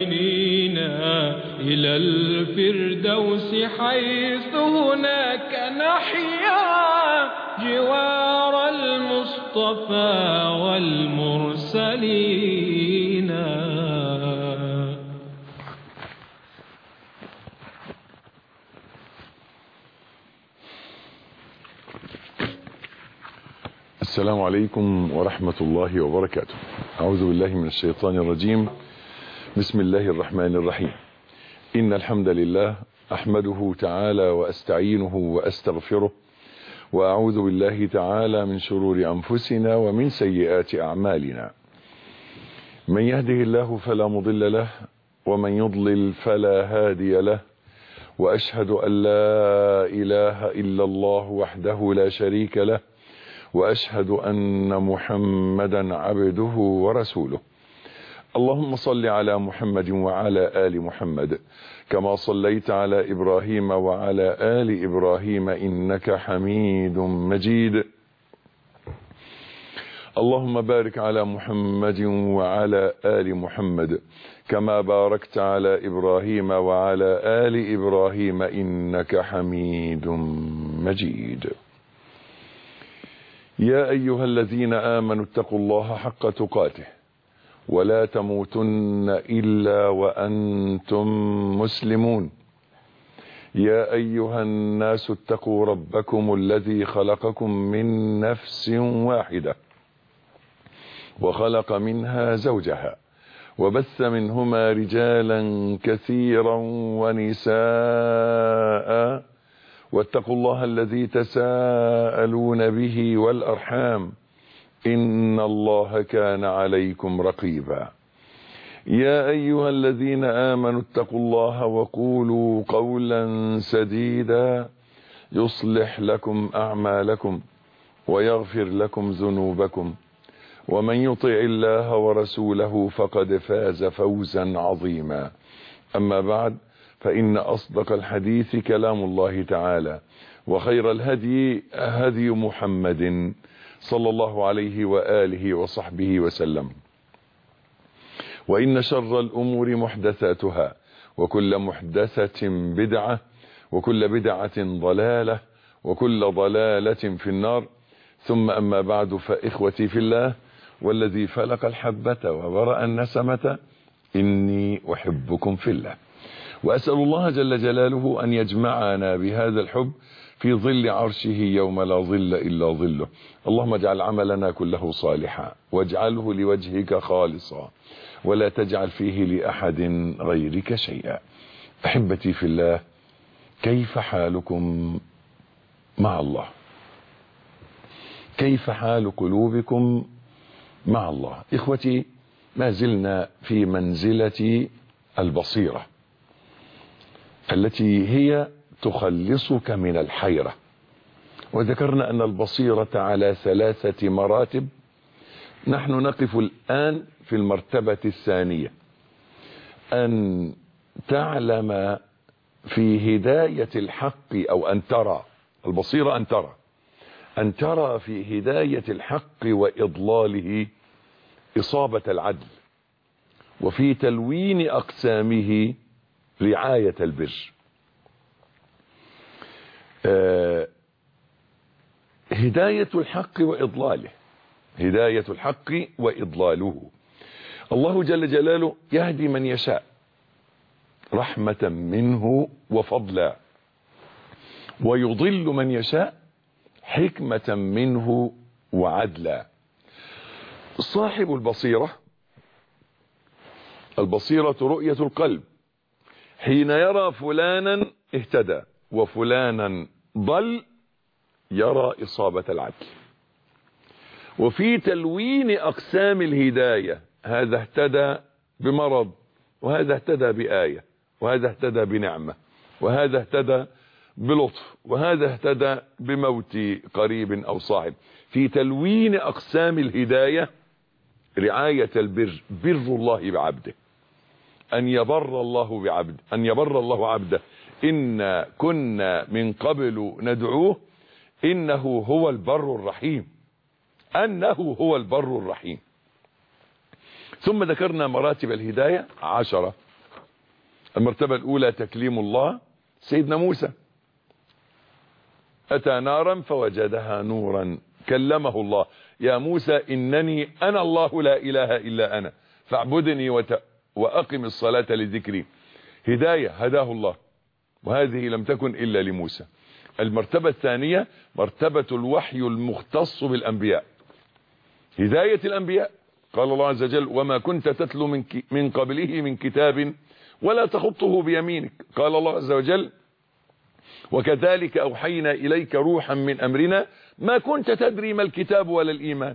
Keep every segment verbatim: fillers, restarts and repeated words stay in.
إلى الفردوس حيث هناك نحيا جوار المصطفى والمرسلين. السلام عليكم ورحمة الله وبركاته. أعوذ بالله من الشيطان الرجيم. بسم الله الرحمن الرحيم. إن الحمد لله أحمده تعالى وأستعينه وأستغفره، وأعوذ بالله تعالى من شرور أنفسنا ومن سيئات أعمالنا. من يهده الله فلا مضل له، ومن يضلل فلا هادي له، وأشهد أن لا إله إلا الله وحده لا شريك له، وأشهد أن محمدا عبده ورسوله. اللهم صل على محمد وعلى آل محمد كما صليت على إبراهيم وعلى آل إبراهيم إنك حميد مجيد. اللهم بارك على محمد وعلى آل محمد كما باركت على إبراهيم وعلى آل إبراهيم إنك حميد مجيد. يا أيها الذين آمنوا اتقوا الله حق تقاته ولا تموتن إلا وأنتم مسلمون. يا أيها الناس اتقوا ربكم الذي خلقكم من نفس واحدة وخلق منها زوجها وبث منهما رجالا كثيرا ونساء، واتقوا الله الذي تساءلون به والأرحام إن الله كان عليكم رقيبا. يا أيها الذين آمنوا اتقوا الله وقولوا قولا سديدا يصلح لكم أعمالكم ويغفر لكم ذنوبكم، ومن يطع الله ورسوله فقد فاز فوزا عظيما. أما بعد، فإن أصدق الحديث كلام الله تعالى، وخير الهدي هدي محمد صلى الله عليه وآله وصحبه وسلم. وإن شر الأمور محدثاتها، وكل محدثة بدعة، وكل بدعة ضلالة، وكل ضلالة في النار. ثم أما بعد، فإخوتي في الله والذي فلق الحبة وبرأ النسمة، إني أحبكم في الله، وأسأل الله جل جلاله أن يجمعنا بهذا الحب في ظل عرشه يوم لا ظل إلا ظله. اللهم اجعل عملنا كله صالحا، واجعله لوجهك خالصا، ولا تجعل فيه لأحد غيرك شيئا. أحبتي في الله، كيف حالكم مع الله؟ كيف حال قلوبكم مع الله؟ إخوتي، ما زلنا في منزلة البصيرة التي هي تخلصك من الحيرة، وذكرنا أن البصيرة على ثلاثة مراتب. نحن نقف الآن في المرتبة الثانية، أن تعلم في هداية الحق، أو أن ترى. البصيرة أن ترى أن ترى في هداية الحق وإضلاله إصابة العدل، وفي تلوين أقسامه رعاية البر. آه هداية الحق وإضلاله، هداية الحق وإضلاله. الله جل جلاله يهدي من يشاء رحمة منه وفضلا، ويضل من يشاء حكمة منه وعدلا. صاحب البصيرة، البصيرة رؤية القلب، حين يرى فلانا اهتدى وفلانا ضل يرى إصابة العدل. وفي تلوين أقسام الهداية، هذا اهتدى بمرض، وهذا اهتدى بآية، وهذا اهتدى بنعمة، وهذا اهتدى بلطف، وهذا اهتدى بموت قريب أو صاحب. في تلوين أقسام الهداية رعاية البر، بر الله بعبده، أن يبر الله بعبد أن يبر الله عبده. إنا كنا من قبل ندعوه إنه هو البر الرحيم، أنه هو البر الرحيم. ثم ذكرنا مراتب الهداية عشرة، المرتبة الأولى تكليم الله. سيدنا موسى أتى نارا فوجدها نورا كلمه الله: يا موسى إنني أنا الله لا إله إلا أنا فاعبدني وت... وأقم الصلاة لذكري. هداية هداه الله، وهذه لم تكن إلا لموسى. المرتبة الثانية مرتبة الوحي المختص بالأنبياء، هداية الأنبياء. قال الله عز وجل: وما كنت تتلو من, ك... من قبله من كتاب ولا تخطه بيمينك. قال الله عز وجل: وكذلك أوحينا إليك روحا من أمرنا ما كنت تدري ما الكتاب ولا الإيمان.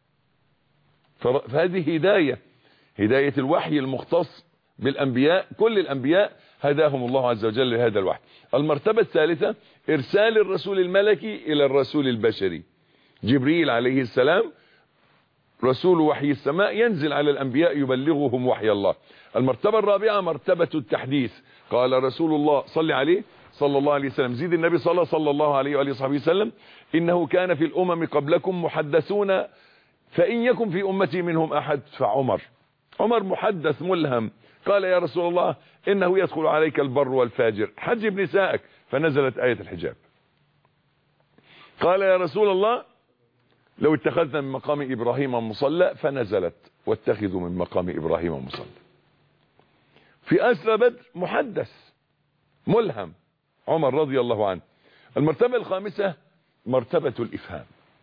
فهذه هداية، هداية الوحي المختص بالأنبياء. كل الأنبياء هداهم الله عز وجل لهذا الوحي. المرتبة الثالثة إرسال الرسول الملكي إلى الرسول البشري. جبريل عليه السلام رسول وحي السماء ينزل على الأنبياء يبلغهم وحي الله. المرتبة الرابعة مرتبة التحديث. قال رسول الله صلى عليه صلى الله عليه وسلم: زيد النبي صلى صلى الله عليه وآله وصحبه وسلم: إنه كان في الأمم قبلكم محدثون فإن يكن في أمتي منهم أحد فعمر. عمر محدث ملهم. قال: يا رسول الله إنه يدخل عليك البر والفاجر، حجب نسائك. فنزلت آية الحجاب. قال: يا رسول الله لو اتخذنا من مقام إبراهيم مصلى. فنزلت: واتخذوا من مقام إبراهيم مصلى. في أسرى بدر محدث ملهم عمر رضي الله عنه. المرتبة الخامسة مرتبة الإفهام.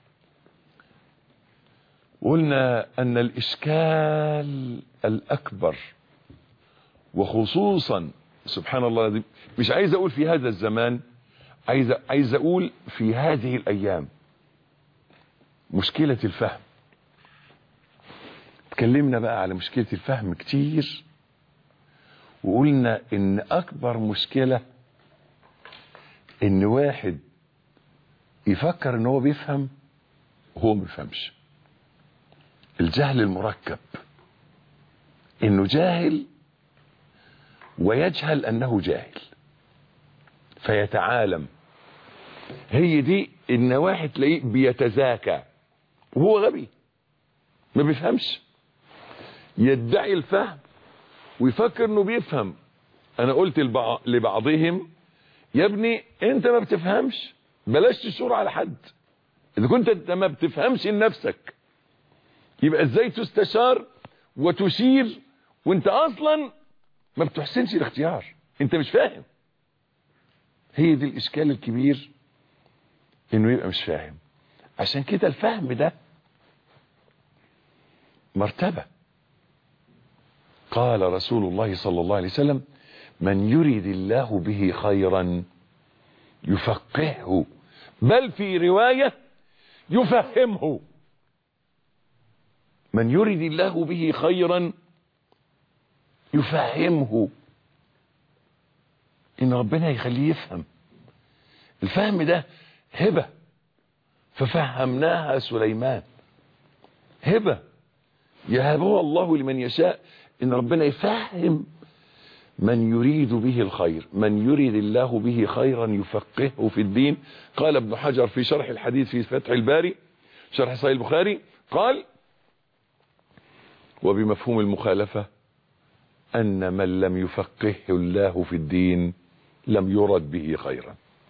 قلنا أن الإشكال الأكبر، وخصوصا سبحان الله، مش عايز أقول في هذا الزمان، عايز عايز أقول في هذه الأيام، مشكلة الفهم. اتكلمنا بقى على مشكلة الفهم كتير، وقلنا إن أكبر مشكلة إن واحد يفكر إن هو بيفهم وهو ما بيفهمش. الجهل المركب، إنه جاهل ويجهل أنه جاهل فيتعالم. هي دي إن واحد تلاقيه بيتزاكى وهو غبي ما بيفهمش، يدعي الفهم ويفكر إنه بيفهم. أنا قلت لبعضهم: يا ابني أنت ما بتفهمش، بلاش تشور على حد. إذا كنت أنت ما بتفهمش لنفسك، يبقى إزاي تستشار وتشير وأنت أصلا ما بتحسنش الاختيار؟ أنت مش فاهم. هي دي الإشكال الكبير، إنه يبقى مش فاهم. عشان كده الفهم ده مرتبة. قال رسول الله صلى الله عليه وسلم: من يريد الله به خيرا يفقهه، بل في رواية يفهمه. من يريد الله به خيرا يفهمه، ان ربنا يخليه يفهم. الفهم ده هبة، ففهمناها سليمان. هبة يهبها الله لمن يشاء، ان ربنا يفهم من يريد به الخير. من يريد الله به خيرا يفقهه في الدين. قال ابن حجر في شرح الحديث في فتح الباري شرح صحيح البخاري، قال: وبمفهوم المخالفة أن من لم يفقهه الله في الدين لم يرد به خيرا.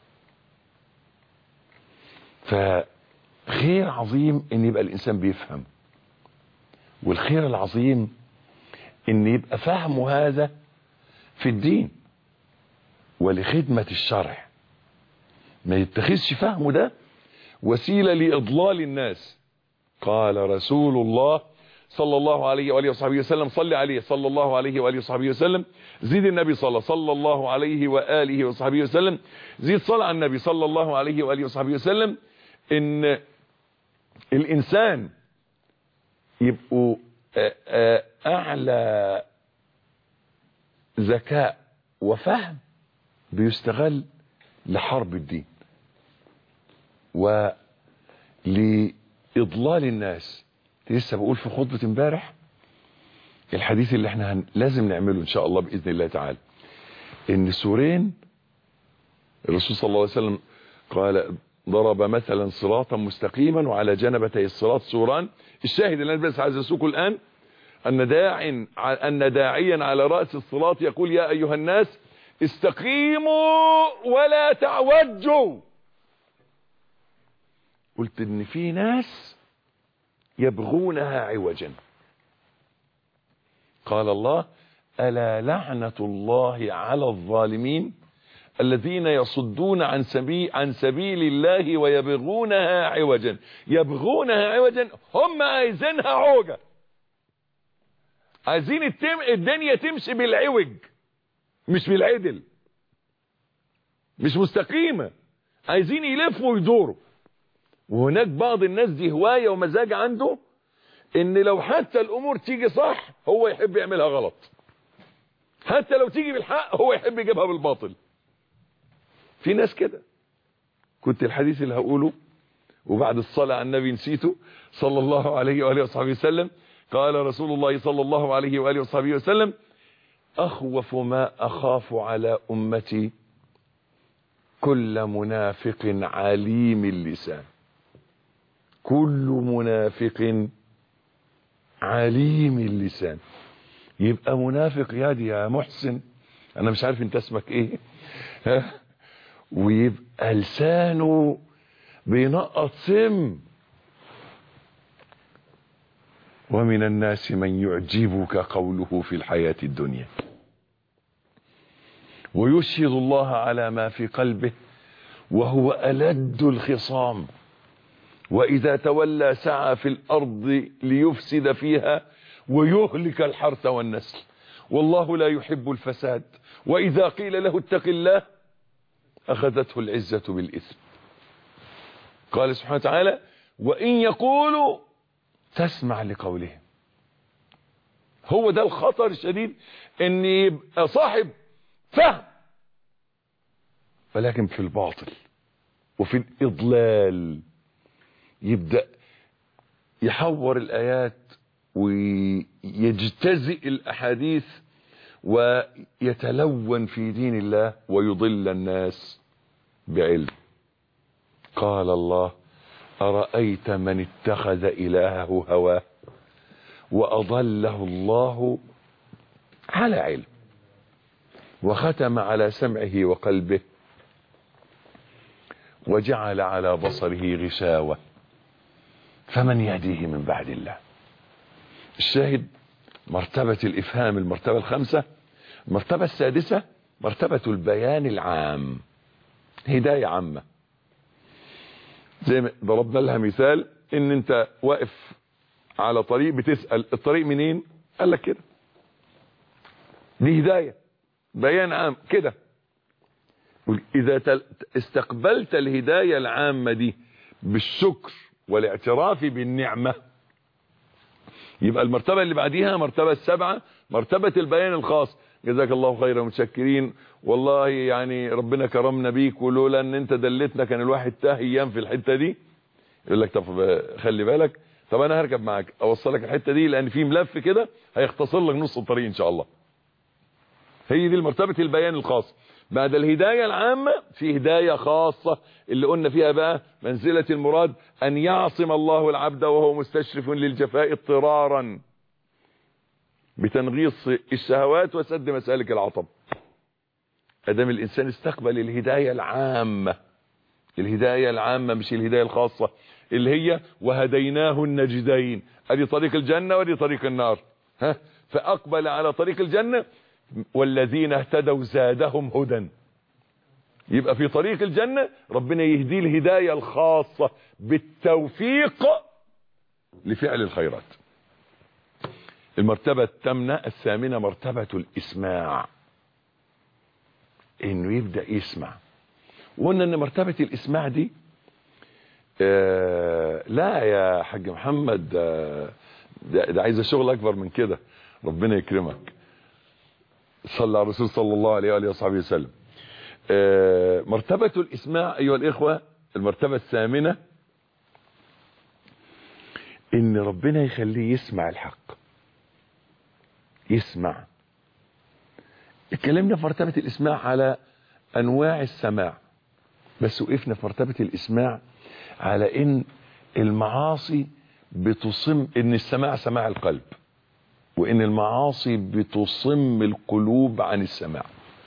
فخير عظيم ان يبقى الانسان بيفهم، والخير العظيم ان يبقى فهمه هذا في الدين ولخدمة الشرع، ما يتخذش فهمه ده وسيلة لإضلال الناس. قال رسول الله صلى الله عليه وآله وصحبه وسلم: صلى عليه صلى الله عليه وآله وصحبه وسلم. زيد النبي صلى صلى الله عليه وآله وصحبه وسلم. زيد صلى على النبي صلى الله عليه وآله وصحبه وسلم. إن الإنسان يبقوا أعلى ذكاء وفهم بيستغل لحرب الدين ولإضلال الناس. لسه بقول في خطبة امبارح الحديث اللي احنا هن... لازم نعمله ان شاء الله بإذن الله تعالى، ان سورين الرسول صلى الله عليه وسلم قال: ضرب مثلا صراطا مستقيما وعلى جنبتي الصراط سوران. الشاهد اللي انا بس عايز اسوقه الان: أن داع أن داعيا على رأس الصراط يقول يا أيها الناس استقيموا ولا تعوجوا. قلت إن في ناس يبغونها عوجا. قال الله ألا لعنة الله على الظالمين الذين يصدون عن سبيل عن سبيل الله ويبغونها عوجا. يبغونها عوجا، هم عايزينها عوجة، عايزين التم... الدنيا تمشي بالعوج مش بالعدل، مش مستقيمة، عايزين يلفوا ويدوروا. وهناك بعض الناس دي هواية ومزاج عنده ان لو حتى الامور تيجي صح هو يحب يعملها غلط، حتى لو تيجي بالحق هو يحب يجيبها بالباطل. في ناس كده. كنت الحديث اللي هقوله وبعد الصلاة على النبي نسيته صلى الله عليه وآله وصحبه وسلم. قال رسول الله صلى الله عليه وآله وصحبه وسلم أخوف ما أخاف على أمتي كل منافق عليم اللسان. كل منافق عليم اللسان. يبقى منافق يادي يا محسن، أنا مش عارف انت اسمك ايه، ها، ويبقى لسانه بينقط سم. ومن الناس من يعجبك قوله في الحياة الدنيا ويشهد الله على ما في قلبه وهو ألد الخصام وإذا تولى سعى في الأرض ليفسد فيها ويهلك الحرث والنسل والله لا يحب الفساد وإذا قيل له اتق الله أخذته العزة بالإثم. قال سبحانه وتعالى وإن يقولوا تسمع لقولهم. هو ده الخطر الشديد، ان يبقى صاحب فهم ولكن في الباطل وفي الإضلال، يبدأ يحور الآيات ويجتزئ الأحاديث ويتلون في دين الله ويضل الناس بعلم. قال الله أرأيت من اتخذ إلهه هواه وأضله الله على علم وختم على سمعه وقلبه وجعل على بصره غشاوة فمن يهديه من بعد الله. الشاهد مرتبة الإفهام المرتبة الخامسة. المرتبة السادسة مرتبة البيان العام، هداية عامة. زي ما ضربنا لها مثال ان انت واقف على طريق بتسأل الطريق منين، قال لك كده، دي هداية بيان عام كده. اذا استقبلت الهداية العامة دي بالشكر والاعتراف بالنعمة يبقى المرتبة اللي بعديها مرتبة السبعة مرتبة البيان الخاص. جزاك الله خيرا متشكرين والله يعني ربنا كرمنا بيك ولولا ان انت دلتنا كان الواحد تاه ايام في الحتة دي. يقول لك طب خلي بالك، طب انا هركب معاك اوصلك الحتة دي لان في ملف كده هيختصر لك نص الطريق ان شاء الله. هي دي مرتبة البيان الخاص. بعد الهداية العامة في هداية خاصة اللي قلنا فيها بقى منزلة المراد ان يعصم الله العبد وهو مستشرف للجفاء اضطرارا بتنغيص الشهوات وسد مسالك العطب. ادام الانسان استقبل الهداية العامة، الهداية العامة مش الهداية الخاصة اللي هي وهديناه النجدين، ادي طريق الجنة وادي طريق النار، ها، فاقبل على طريق الجنة والذين اهتدوا زادهم هدى. يبقى في طريق الجنة ربنا يهدي الهداية الخاصة بالتوفيق لفعل الخيرات. المرتبة الثامنة الثامنة مرتبة الإسماع، انه يبدأ يسمع. وقلنا ان مرتبة الإسماع دي آه لا يا حاج محمد آه ده, ده عايزة شغل اكبر من كده، ربنا يكرمك. صلى على الرسول صلى الله عليه وآله وصحبه وسلم. آه مرتبة الإسماع ايها الاخوة المرتبة الثامنة ان ربنا يخليه يسمع الحق، يسمع. اتكلمنا في مرتبة الإسماع على أنواع السماع، بس وقفنا في مرتبة الإسماع على إن المعاصي بتصم، إن السماع سماع القلب، وإن المعاصي بتصم القلوب عن السماع.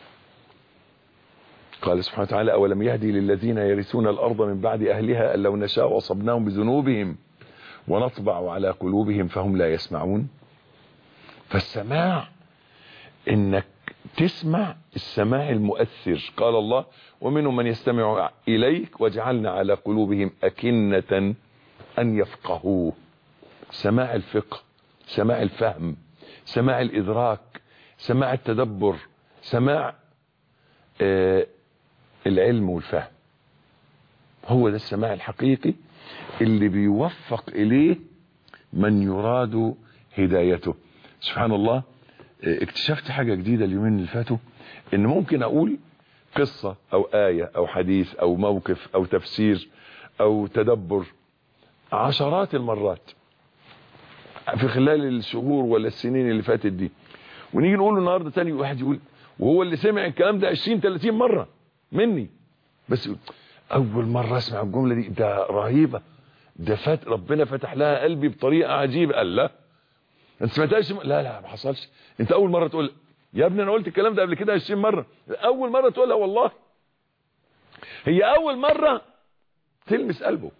قال سبحانه وتعالى: أولم يهدي للذين يرثون الأرض من بعد أهلها أن لو نشاء أصبناهم بذنوبهم ونطبع على قلوبهم فهم لا يسمعون. فالسماع إنك تسمع السماع المؤثر. قال الله: ومنهم من يستمع إليك وجعلنا على قلوبهم أكنة أن يفقهوه. سماع الفقه، سماع الفهم، سماع الإدراك، سماع التدبر، سماع آه العلم والفهم. هو ده السماع الحقيقي اللي بيوفق إليه من يراد هدايته. سبحان الله، اكتشفت حاجة جديدة اليومين اللي فاتوا، ان ممكن اقول قصة او آية او حديث او موقف او تفسير او تدبر عشرات المرات في خلال الشهور ولا السنين اللي فاتت دي، ونيجي نقول النهاردة تاني واحد يقول وهو اللي سمع الكلام ده عشرين ثلاثين مرة مني، بس يقول اول مرة اسمع الجملة دي، ده رهيبة، ده فات ربنا فتح لها قلبي بطريقة عجيبة. قال لا انت سمعتهاش؟ لا لا ما حصلش. انت اول مرة تقول يا ابني انا قلت الكلام ده قبل كده عشرين مرة، اول مرة تقولها والله. هي اول مرة تلمس قلبه.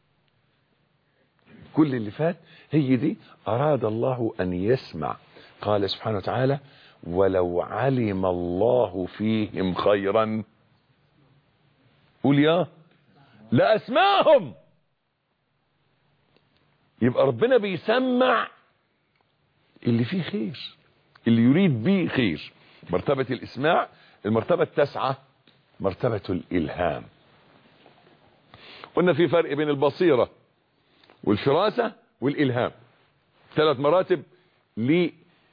كل اللي فات هي دي اراد الله ان يسمع. قال سبحانه وتعالى: ولو علم الله فيهم خيرا قول يا لاسمعهم. يبقى ربنا بيسمع اللي فيه خير، اللي يريد به خير. مرتبة الاسماع. المرتبة التاسعة مرتبة الالهام. قلنا في فرق بين البصيرة والفراسة والالهام، ثلاث مراتب ل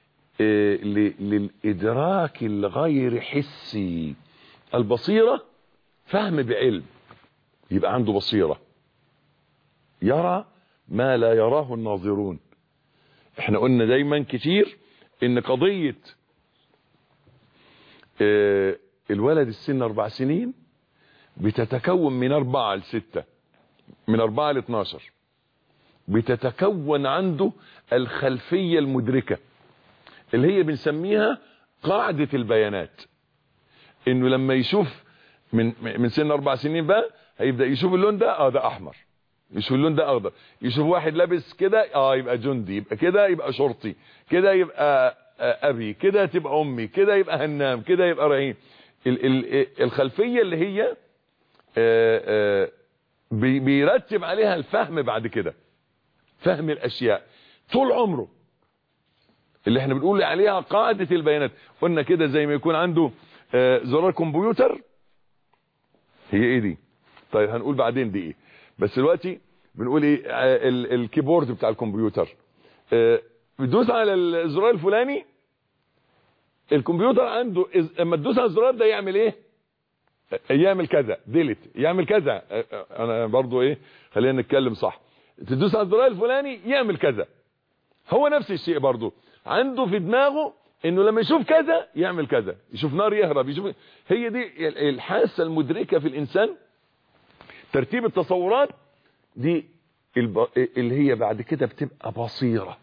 للادراك الغير حسي. البصيرة فهم بعلم، يبقى عنده بصيرة، يرى ما لا يراه الناظرون. احنا قلنا دايما كتير ان قضية اه الولد السن اربع سنين بتتكون من اربعة لستة، من اربعة لاتناشر، بتتكون عنده الخلفية المدركة اللي هي بنسميها قاعدة البيانات. انه لما يشوف من من سن اربع سنين بقى هيبدأ يشوف اللون ده، اه ده احمر، يشوف اللون ده اخضر، يشوف واحد لابس كده اه يبقى جندي، يبقى كده يبقى شرطي، كده يبقى ابي، كده تبقى امي، كده يبقى هنام، كده يبقى رهين. ال ال الخلفية اللي هي آآ آآ بيرتب عليها الفهم بعد كده، فهم الاشياء طول عمره، اللي احنا بنقول عليها قاعدة البيانات. قلنا كده زي ما يكون عنده زرار كمبيوتر. هي ايه دي؟ طيب هنقول بعدين دي ايه، بس دلوقتي بنقول ايه؟ الكيبورد بتاع الكمبيوتر، بتدوس على الزرار الفلاني، الكمبيوتر عنده اما تدوس على الزرار ده يعمل ايه؟ يعمل كذا، ديليت، يعمل كذا. انا برضو ايه، خلينا نتكلم صح. تدوس على الزرار الفلاني يعمل كذا. هو نفس الشيء برضو عنده في دماغه انه لما يشوف كذا يعمل كذا، يشوف نار يهرب، يشوف. هي دي الحاسة المدركة في الانسان، ترتيب التصورات دي اللي هي بعد كده بتبقى بصيرة.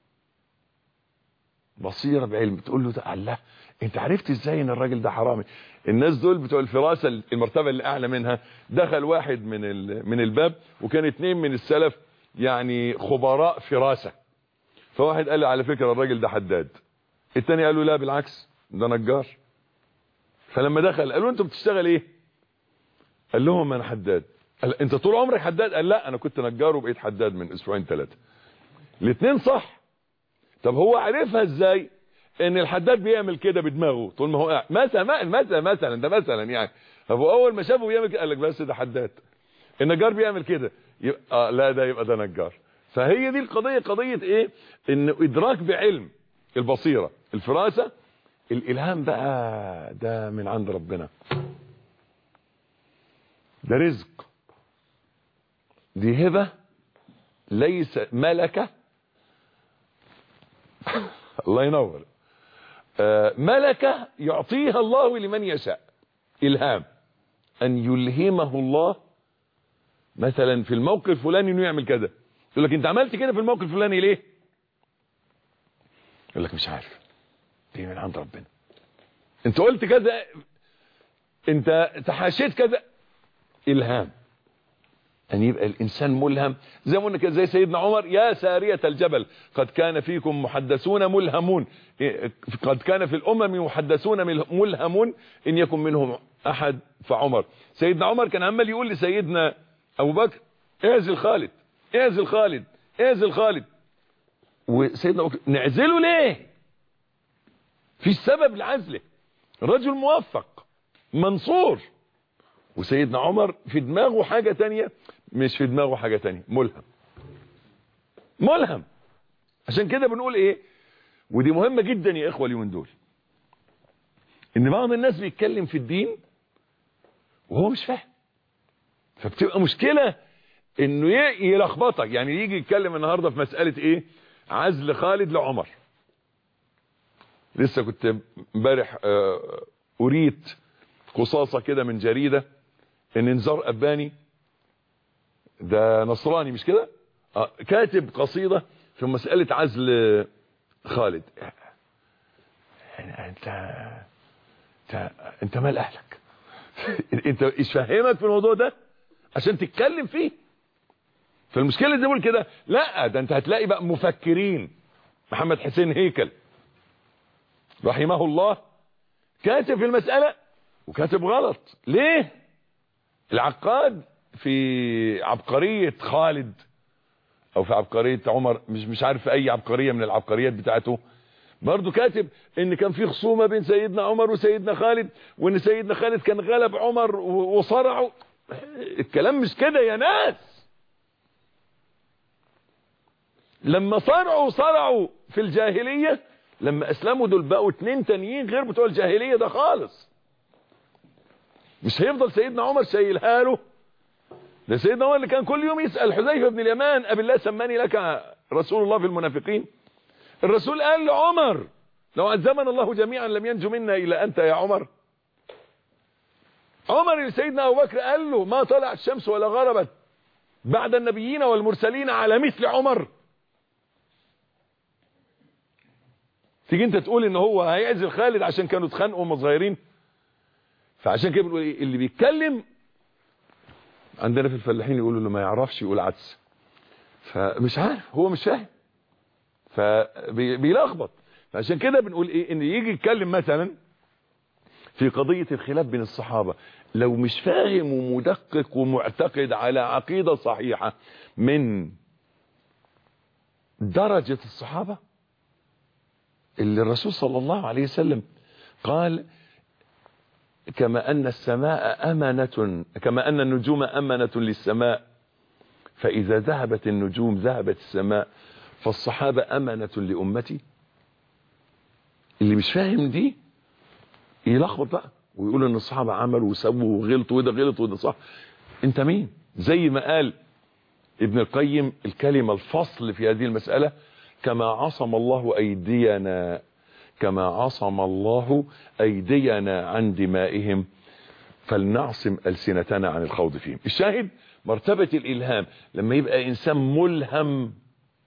بصيرة بعلم. تقول له ده الله انت عرفت ازاي ان الراجل ده حرامي؟ الناس دول بتوع الفراسة المرتبة اللي اعلى منها، دخل واحد من من الباب وكان اتنين من السلف يعني خبراء فراسة، فواحد قال له على فكرة الراجل ده حداد، التاني قال له لا بالعكس ده نجار. فلما دخل قالوا انت بتشتغل ايه؟ قال لهم انا حداد. قال انت طول عمرك حداد؟ قال لا انا كنت نجار وبقيت حداد من اسبوعين ثلاثة. الاثنين صح. طب هو عرفها ازاي ان الحداد بيعمل كده بدماغه طول ما هو قاعد؟ مثلا مثلا مثلا ده مثلا يعني، فهو اول ما شافه بيعمل كده قال لك بس ده حداد. النجار بيعمل كده يبقى آه لا ده يبقى ده نجار. فهي دي القضية، قضية ايه؟ ان ادراك بعلم، البصيرة، الفراسة. الالهام بقى ده من عند ربنا، ده رزق، دي هبة، ليس ملكة. الله ينور. آه ملكة يعطيها الله لمن يشاء. الهام ان يلهمه الله مثلا في الموقف الفلاني انه يعمل كذا. يقول لك انت عملت كده في الموقف الفلاني ليه؟ يقول لك مش عارف، دي من عند ربنا، انت قلت كذا، انت تحاشيت كذا. الهام، ان يبقى الانسان ملهم زي ما قلنا كده، زي سيدنا عمر: يا سارية الجبل قد كان فيكم محدثون ملهمون، قد كان في الامم محدثون ملهمون ان يكن منهم احد فعمر. سيدنا عمر كان عمال يقول لسيدنا ابو بكر: اعزل خالد، اعزل خالد، اعزل خالد. وسيدنا ابو بكر: نعزله ليه؟ في سبب لعزله، رجل موفق منصور. وسيدنا عمر في دماغه حاجة تانية، مش في دماغه حاجة تانية، ملهم، ملهم. عشان كده بنقول ايه، ودي مهمة جدا يا اخوة اليومين دول، ان بعض الناس بيتكلم في الدين وهو مش فاهم، فبتبقى مشكلة انه يلخبطك. يعني يجي يتكلم النهاردة في مسألة ايه، عزل خالد لعمر. لسه كنت امبارح اريد قصاصة كده من جريدة ان انذار اباني، ده نصراني مش كده، آه كاتب قصيدة في مسألة عزل خالد. يعني انت انت, انت مال اهلك؟ انت ايش فهمك في الموضوع ده عشان تتكلم فيه؟ فالمشكلة زي ما بقول كده، لا ده انت هتلاقي بقى مفكرين. محمد حسين هيكل رحمه الله كاتب في المسألة وكاتب غلط. ليه؟ العقاد في عبقرية خالد او في عبقرية عمر، مش مش عارف اي عبقرية من العبقريات بتاعته، برضو كاتب ان كان في خصومة بين سيدنا عمر وسيدنا خالد، وان سيدنا خالد كان غلب عمر وصرعه. الكلام مش كده يا ناس. لما صرعوا صرعوا في الجاهلية، لما اسلموا دول بقوا اتنين تانيين غير بتوع الجاهلية ده خالص. مش هيفضل سيدنا عمر شايلها له، ده سيدنا عمر اللي كان كل يوم يسأل حذيفة بن اليمان: أبي الله سماني لك رسول الله في المنافقين؟ الرسول قال لعمر: لو عزمنا الله جميعا لم ينجو منا إلا أنت يا عمر. عمر اللي سيدنا أبو بكر قال له: ما طلعت الشمس ولا غربت بعد النبيين والمرسلين على مثل عمر. تيجي انت تقول ان هو هيعزل خالد عشان كانوا اتخانقوا وهم صغيرين؟ فعشان كده بنقول ايه، اللي بيتكلم عندنا في الفلاحين يقولوا اللي ما يعرفش يقول عدس، فمش عارف، هو مش فاهم، فبيلخبط. فعشان كده بنقول ايه، ان يجي يتكلم مثلا في قضية الخلاف بين الصحابة، لو مش فاهم ومدقق ومعتقد على عقيدة صحيحة من درجة الصحابة اللي الرسول صلى الله عليه وسلم قال: كما أن السماء أمانة، كما أن النجوم أمانة للسماء، فإذا ذهبت النجوم ذهبت السماء، فالصحابة أمانة لأمتي. اللي مش فاهم دي يلخبط بقى ويقول ان الصحابة عملوا وسووا وغلطوا وده غلط وده صح. انت مين؟ زي ما قال ابن القيم الكلمة الفصل في هذه المسألة: كما عصم الله أيدينا، كما عصم الله أيدينا عن دمائهم، فلنعصم ألسنتنا عن الخوض فيهم. الشاهد مرتبة الإلهام، لما يبقى إنسان ملهم،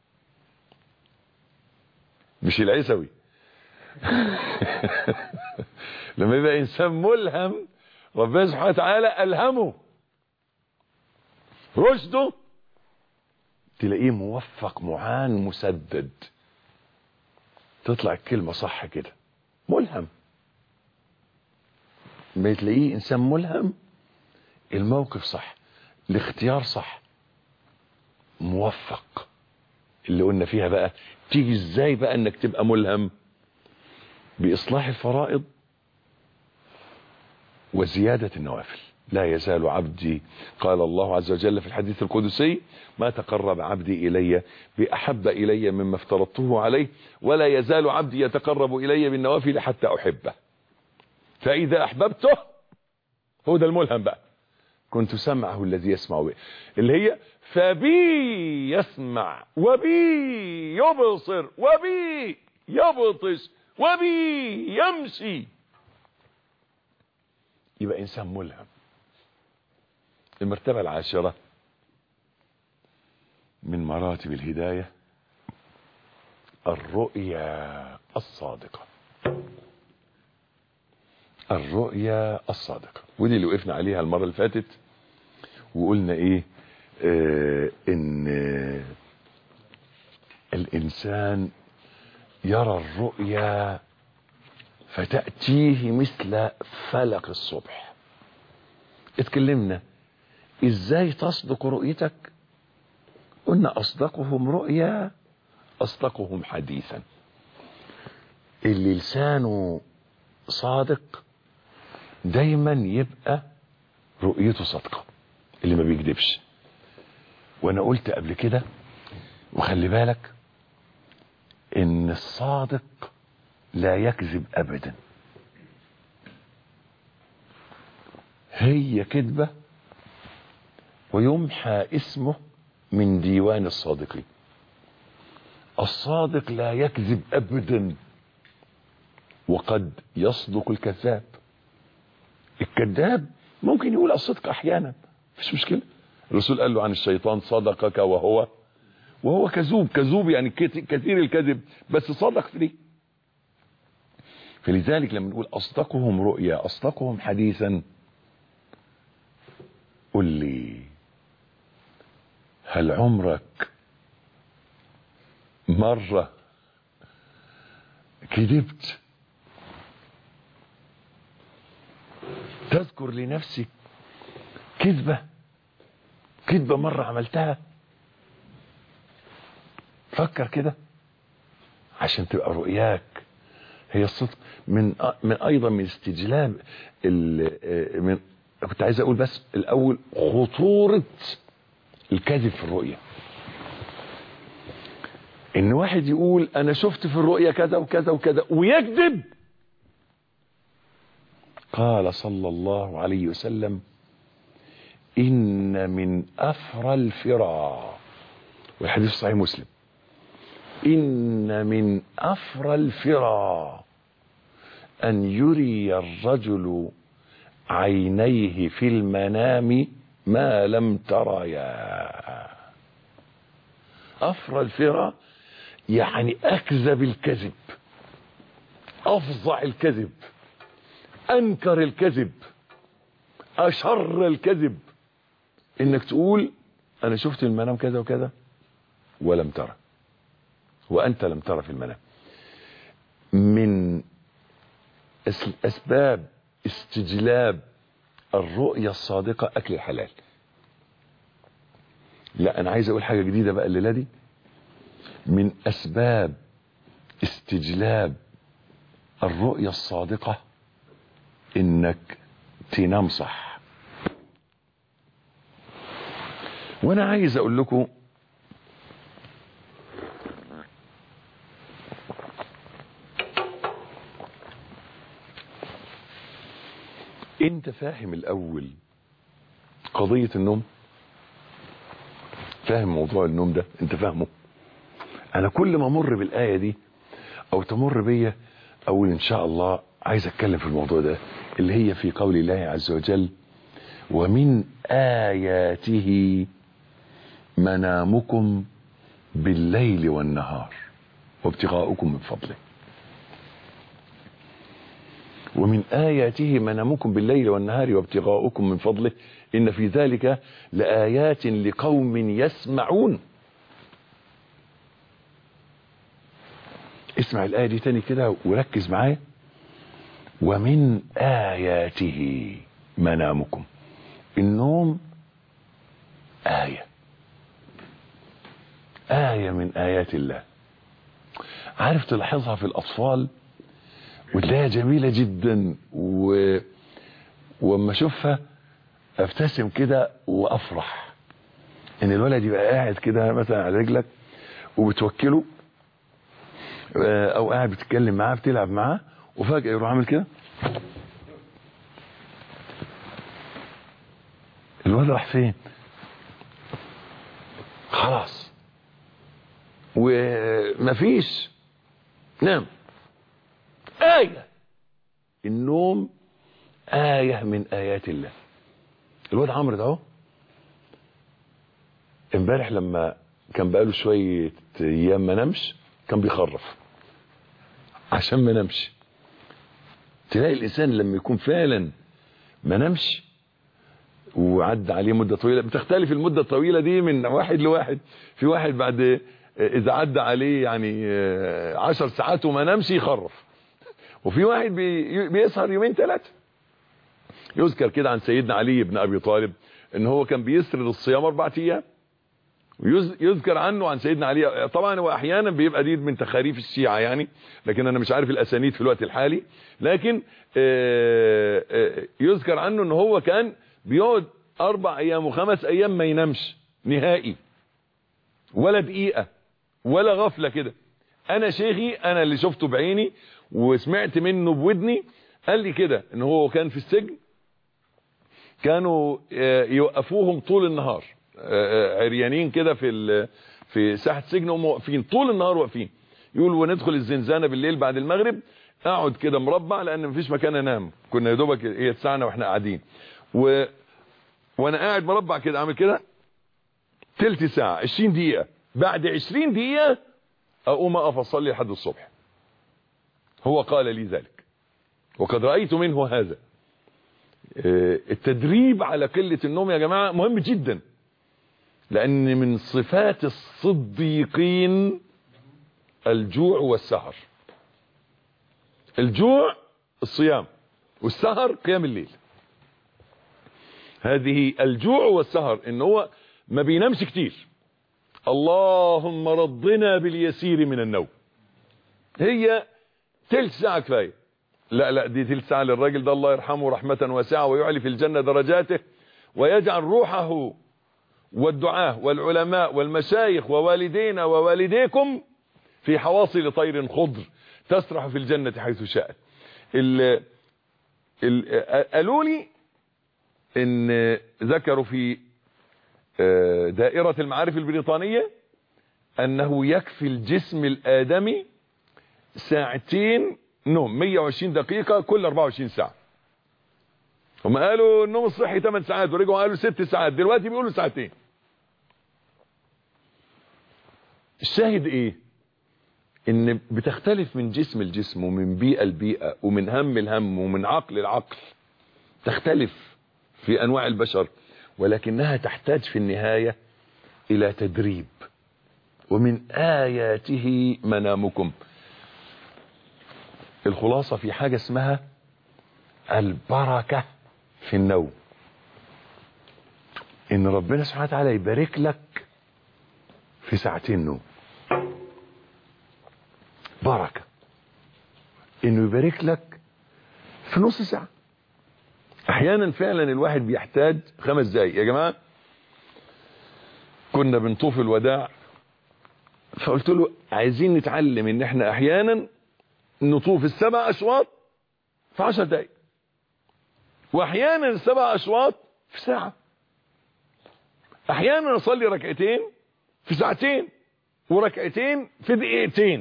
مش العيسوي لما يبقى إنسان ملهم ربنا سبحانه وتعالى ألهمه رشده، تلاقيه موفق معان مسدد، تطلع الكلمة صح كده، ملهم. ما تلاقيه إنسان ملهم، الموقف صح، الاختيار صح، موفق. اللي قلنا فيها بقى تيجي ازاي بقى انك تبقى ملهم؟ بإصلاح الفرائض وزيادة النوافل. لا يزال عبدي، قال الله عز وجل في الحديث القدسي: ما تقرب عبدي إلي بأحب إلي مما افترضته عليه، ولا يزال عبدي يتقرب إلي بالنوافل حتى أحبه، فإذا أحببته، هو ده الملهم بقى، كنت سمعه الذي يسمع به، اللي هي فبي يسمع وبي يبصر وبي يبطش وبي يمشي. يبقى إنسان ملهم. المرتبة العاشرة من مراتب الهداية الرؤيا الصادقة. الرؤيا الصادقة، ودي اللي وقفنا عليها المرة اللي فاتت، وقلنا ايه؟ آه ان آه الانسان يرى الرؤيا فتأتيه مثل فلق الصبح. اتكلمنا ازاي تصدق رؤيتك، قلنا اصدقهم رؤيا اصدقهم حديثا. اللي لسانه صادق دايما يبقى رؤيته صادقة، اللي ما بيكذبش. وانا قلت قبل كده، وخلي بالك ان الصادق لا يكذب ابدا. هي كذبة ويمحى اسمه من ديوان الصادقين. الصادق لا يكذب ابدا، وقد يصدق الكذاب. الكذاب ممكن يقول الصدق احيانا، مفيش مشكلة. الرسول قال له عن الشيطان صدقك وهو وهو كذوب. كذوب يعني كثير الكذب، بس صدق ليه. فلذلك لما نقول اصدقهم رؤيا اصدقهم حديثا، قل لي هل عمرك مرة كذبت؟ تذكر لنفسك كذبة كذبة مرة عملتها؟ فكر كده عشان تبقى رؤياك هي الصدق. من من ايضا من استجلاب من كنت عايز اقول بس الاول خطورة الكذب في الرؤية. ان واحد يقول انا شفت في الرؤية كذا وكذا وكذا ويكذب. قال صلى الله عليه وسلم ان من افرى الفرى، والحديث صحيح مسلم، إن من أفرى الفرى أن يري الرجل عينيه في المنام ما لم تريا. أفرى الفرى يعني أكذب الكذب، أفظع الكذب، أنكر الكذب، أشر الكذب. إنك تقول أنا شفت المنام كذا وكذا ولم ترى، وأنت لم ترى في المنام. من أسباب استجلاب الرؤية الصادقة أكل الحلال. لا أنا عايز أقول حاجة جديدة بقى الليلة دي. من أسباب استجلاب الرؤية الصادقة إنك تنام صح. وأنا عايز أقول لكم انت فاهم الاول قضية النوم؟ فاهم موضوع النوم ده؟ انت فاهمه؟ انا كل ما امر بالآية دي او تمر بيا اقول ان شاء الله عايز اتكلم في الموضوع ده، اللي هي في قول الله عز وجل ومن آياته منامكم بالليل والنهار وابتغاؤكم من فضله. ومن آياته منامكم بالليل والنهار وابتغاؤكم من فضله إن في ذلك لآيات لقوم يسمعون. اسمع الآية دي تاني كده وركز معايا. ومن آياته منامكم. النوم آية آية من آيات الله. عارف تلاحظها في الأطفال وتلاقيها جميلة جدا، و... وما اشوفها ابتسم كده وافرح ان الولد يبقى قاعد كده مثلا على رجلك وبتوكله، او قاعد بتتكلم معاه بتلعب معاه وفجأة يروح عامل كده. الولد راح فين؟ خلاص ومفيش نام. آية. النوم آية من آيات الله. الواد عمرو ده اهو امبارح لما كان بقاله شوية ايام ما نامش كان بيخرف عشان ما نمشي. تلاقي الانسان لما يكون فعلا ما نمشي وعد عليه مدة طويلة، بتختلف المدة الطويلة دي من واحد لواحد. في واحد بعد اذا عدى عليه يعني عشر ساعات وما نمشي يخرف، وفي واحد بي بيسهر يومين ثلاثة. يذكر كده عن سيدنا علي بن ابي طالب ان هو كان بيسرد الصيام اربع ايام. ويذكر عنه عن سيدنا علي، طبعا هو احيانا بيبقى دي من تخاريف الشيعة يعني، لكن انا مش عارف الاسانيد في الوقت الحالي، لكن يذكر عنه ان هو كان بيقعد اربع ايام وخمس ايام ما ينامش نهائي ولا دقيقة ولا غفلة كده. انا شيخي انا اللي شفته بعيني وسمعت منه بودني قال لي كده ان هو كان في السجن، كانوا يوقفوهم طول النهار عريانين كده في في ساحة سجن، هم واقفين طول النهار واقفين. يقول وندخل الزنزانة بالليل بعد المغرب، اقعد كده مربع لان مفيش مكان انام، كنا يا دوبك هي تسعنا واحنا قاعدين، و وانا قاعد مربع كده عامل كده تلت ساعة عشرين دقيقة، بعد عشرين دقيقة اقوم اقف اصلي لحد الصبح. هو قال لي ذلك وقد رأيت منه هذا. التدريب على قلة النوم يا جماعة مهم جدا، لان من صفات الصديقين الجوع والسهر. الجوع الصيام، والسهر قيام الليل. هذه الجوع والسهر ان هو ما بينامش كتير. اللهم رضنا باليسير من النوم. هي تلت ساعة كفاية. لا لا دي تلت ساعة للراجل ده الله يرحمه رحمة واسعة ويعلي في الجنة درجاته ويجعل روحه والدعاة والعلماء والمشايخ ووالدينا ووالديكم في حواصل طير خضر تسرح في الجنة حيث شاءت. قالوا لي ان ذكروا في دائرة المعارف البريطانية انه يكفي الجسم الادمي ساعتين نوم، مية وعشرين دقيقة كل اربعة وعشرين ساعة. هم قالوا النوم الصحي ثمان ساعات ورجعوا قالوا ست ساعات، دلوقتي بيقولوا ساعتين. الشاهد ايه؟ ان بتختلف من جسم الجسم ومن بيئة لبيئة ومن هم الهم ومن عقل العقل، تختلف في انواع البشر، ولكنها تحتاج في النهاية الى تدريب. ومن اياته منامكم. الخلاصة في حاجة اسمها البركة في النوم، ان ربنا سبحانه وتعالى يبارك لك في ساعتين نوم. بركة انه يبارك لك في نص ساعة. احيانا فعلا الواحد بيحتاج خمس دقايق. يا جماعة كنا بنطوف الوداع، فقلت له عايزين نتعلم ان احنا احيانا نطوف السبع اشواط في عشر دقايق، واحيانا السبع اشواط في ساعة، احيانا نصلي ركعتين في ساعتين وركعتين في دقيقتين.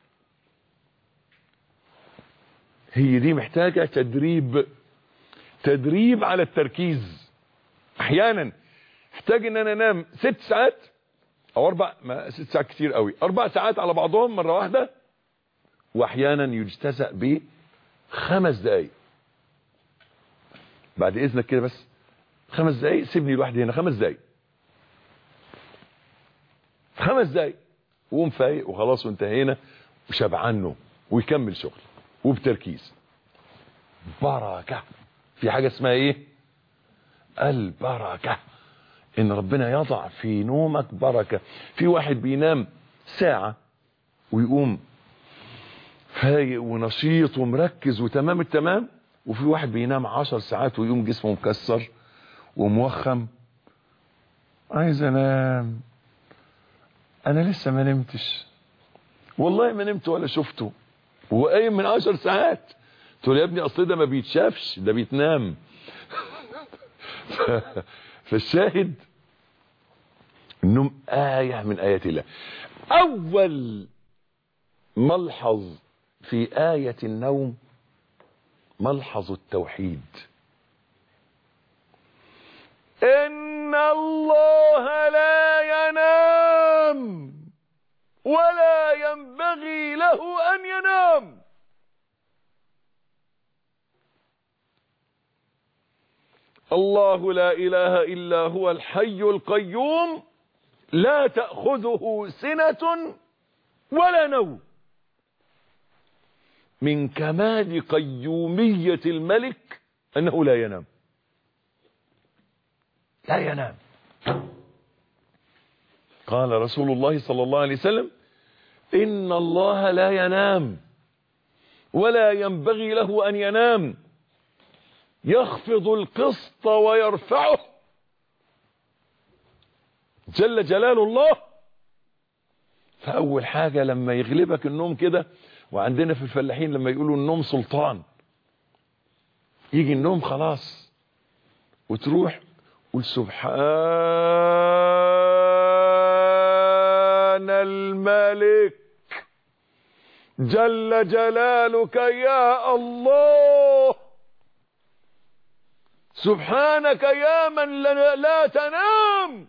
هي دي محتاجة تدريب، تدريب على التركيز. احيانا احتاج ان انا انام ست ساعات او اربع، ما ست ساعات كتير قوي، اربع ساعات على بعضهم مرة واحدة، واحيانا يجتزأ ب خمس دقايق. بعد اذنك كده بس خمس دقايق، سيبني لوحدي هنا خمس دقايق، خمس دقايق وقوم فايق وخلاص وانتهينا وشبعان نوم ويكمل شغل وبتركيز. بركة. في حاجة اسمها ايه؟ البركة. ان ربنا يضع في نومك بركة. في واحد بينام ساعة ويقوم فايق ونشيط ومركز وتمام التمام، وفي واحد بينام عشر ساعات ويقوم جسمه مكسر وموخم. عايز انام، انا لسه ما نمتش، والله ما نمت ولا شفته، هو قايم من عشر ساعات. تقول يا ابني اصل ده ما بيتشافش، ده بيتنام. فالشاهد النوم آية من آيات الله. أول ملحظ في آية النوم ملحظ التوحيد. إن الله لا ينام ولا ينبغي الله لا إله إلا هو الحي القيوم لا تأخذه سنة ولا نوم. من كمال قيومية الملك أنه لا ينام، لا ينام. قال رسول الله صلى الله عليه وسلم: إن الله لا ينام ولا ينبغي له أن ينام، يخفض القسط ويرفعه جل جلال الله. فأول حاجة لما يغلبك النوم كده، وعندنا في الفلاحين لما يقولوا النوم سلطان، يجي النوم خلاص وتروح قول سبحان الملك جل جلالك يا الله، سبحانك يا من لا تنام.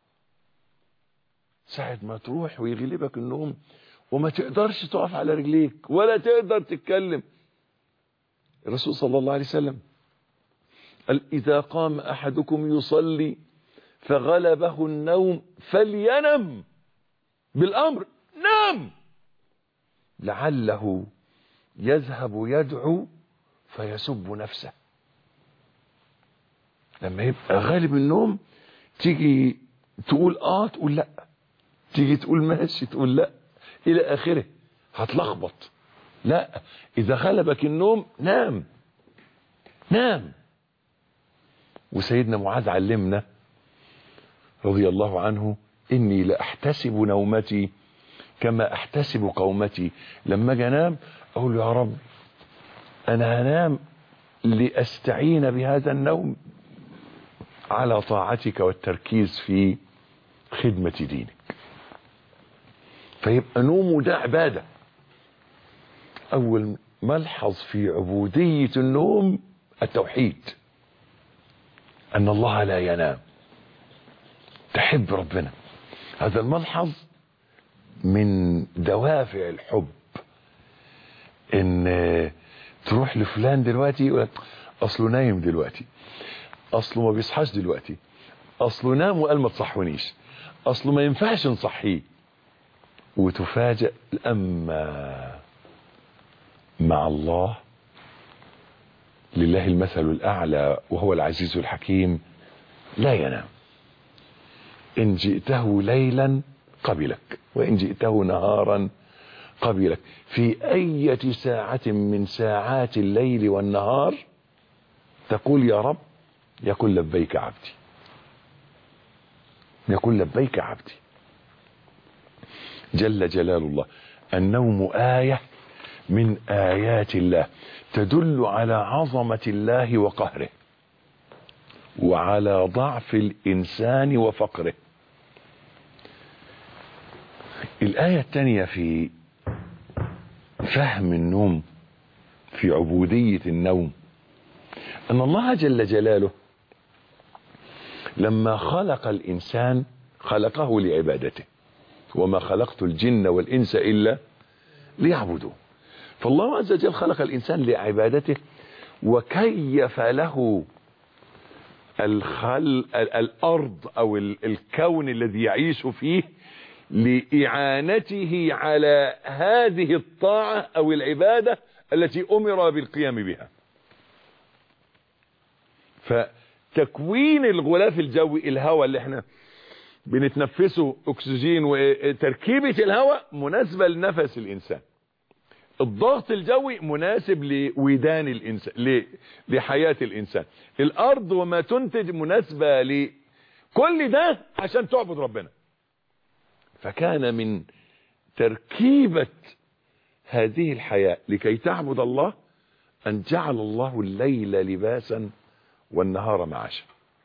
ساعة ما تروح ويغلبك النوم وما تقدرش تقف على رجليك ولا تقدر تتكلم، الرسول صلى الله عليه وسلم قال: إذا قام أحدكم يصلي فغلبه النوم فلينم، بالأمر نام، لعله يذهب يدعو فيسب نفسه. لما يبقى غالب النوم تيجي تقول آه تقول لا، تيجي تقول ماشي تقول لا، إلى آخره، هتلخبط. لا، إذا غلبك النوم نام نام. وسيدنا معاذ علمنا رضي الله عنه: إني لأحتسب نومتي كما أحتسب قومتي. لما أجي أنام أقول يا رب أنا هنام لأستعين بهذا النوم على طاعتك والتركيز في خدمة دينك. فيبقى نومه ده عبادة. أول ملحظ في عبودية النوم التوحيد، أن الله لا ينام، تحب ربنا. هذا الملحظ من دوافع الحب، إن تروح لفلان دلوقتي يقول أصله نايم دلوقتي، أصله ما بيصحاش دلوقتي، أصله نام وقال ما تصحونيش، أصله ما ينفعش نصحيه، وتفاجأ أما مع الله لله المثل الأعلى وهو العزيز الحكيم لا ينام. إن جئته ليلا قبلك وإن جئته نهارا قبلك. في أي ساعة من ساعات الليل والنهار تقول يا رب، يقول لبيك عبدي، يقول لبيك عبدي جل جلال الله. النوم آية من آيات الله تدل على عظمة الله وقهره وعلى ضعف الإنسان وفقره. الآية الثانية في فهم النوم، في عبودية النوم، أن الله جل جلاله لما خلق الإنسان خلقه لعبادته، وما خلقت الجن والإنس إلا ليعبدوه. فالله عز وجل خلق الإنسان لعبادته وكيف له الخل... الأرض أو الكون الذي يعيش فيه لإعانته على هذه الطاعة أو العبادة التي أمر بالقيام بها. فتكوين الغلاف الجوي، الهواء اللي احنا بنتنفسه أكسجين، وتركيبة الهواء مناسبة لنفس الإنسان. الضغط الجوي مناسب لودان الإنسان، لحياة الإنسان. الأرض وما تنتج مناسبة لكل ده عشان تعبد ربنا. فكان من تركيبة هذه الحياة لكي تعبد الله أن جعل الله الليل لباسا والنهار معاشا،